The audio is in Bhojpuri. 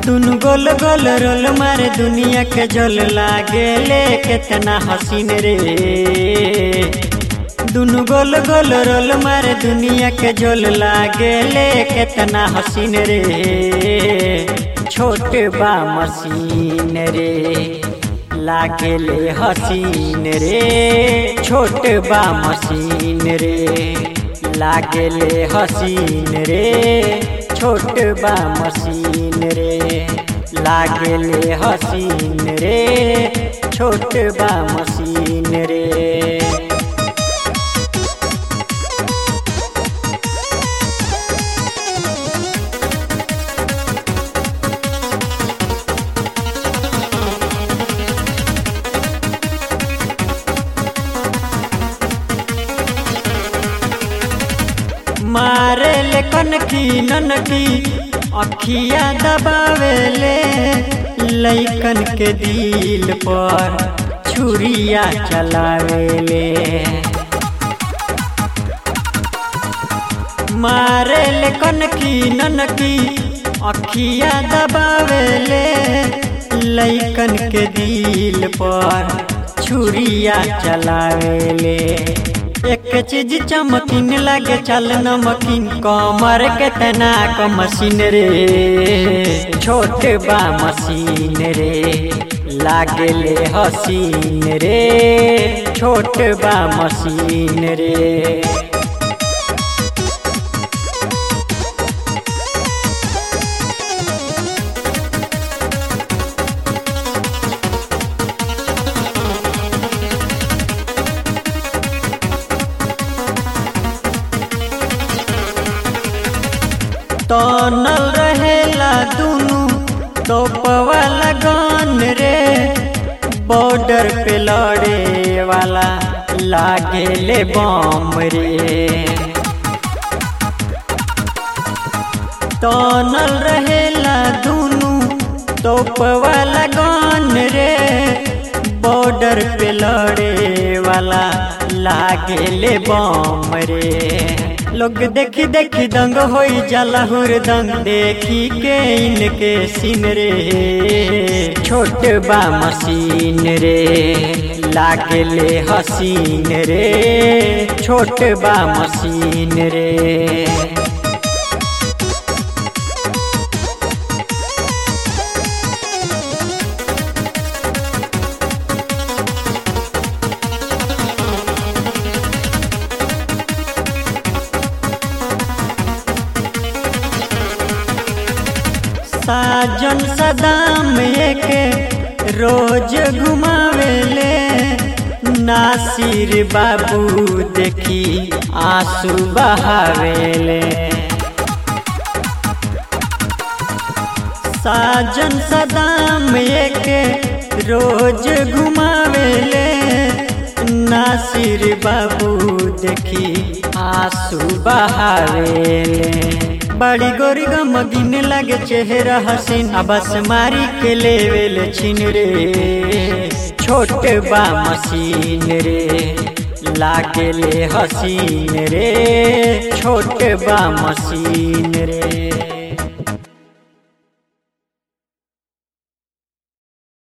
दुनु गोल गोल रोल मारे दुनिया के जल लागेले कितना हसीन रे। दुनु गोल गोल रोल मारे दुनिया के जल लागेले कितना हसीन रे। छोट बा मसीन रे लागेले हसीन रे। छोट बा मसीन रे लागेले हसीन रे। छोट बा मसीन रे लागेले हसीन रे। छोट बा मसीन रे। मारे ले कनकी ननकी अखिया दबावेले लइकन के दिल पर छुरिया चलावेले। मारे ले कनकी ननकी अखिया दबावेले लइकन के दिल पर छुरिया चलावेले। एक चीज चमकीन लागे चल नमकीन कमर के तना क मशीन रे। छोट बा मशीन रे लागेले हसीन रे। छोट बा मशीन रे। तनल रहेला दुनु तोपवा लगन रे। बॉर्डर पे लड़े वाला लागेले बम रे। तनल रहेला दुनु तोपवा लगन रे। बॉर्डर पे लड़े वाला लागेले बम रे। लोग देखी देखी दंग होई जाला हुरदंग देखी के इनके सीन रे। छोट बा मशीन रे लागेले हसीन रे। छोट बा मशीन रे। साजन सदाम एक रोज घुमावेले नासिर बाबू देखी आंसू बहावेले। साजन सदाम एक रोज घुमावेले नासिर बाबू देखी आंसू बहावेले। बड़ी गोरी गमगीन लगे चेहरा हसीन बस मारी के लेवेल छिन रे। छोट बा मशीन रे लागेले हसीन रे। छोट बा मशीन रे।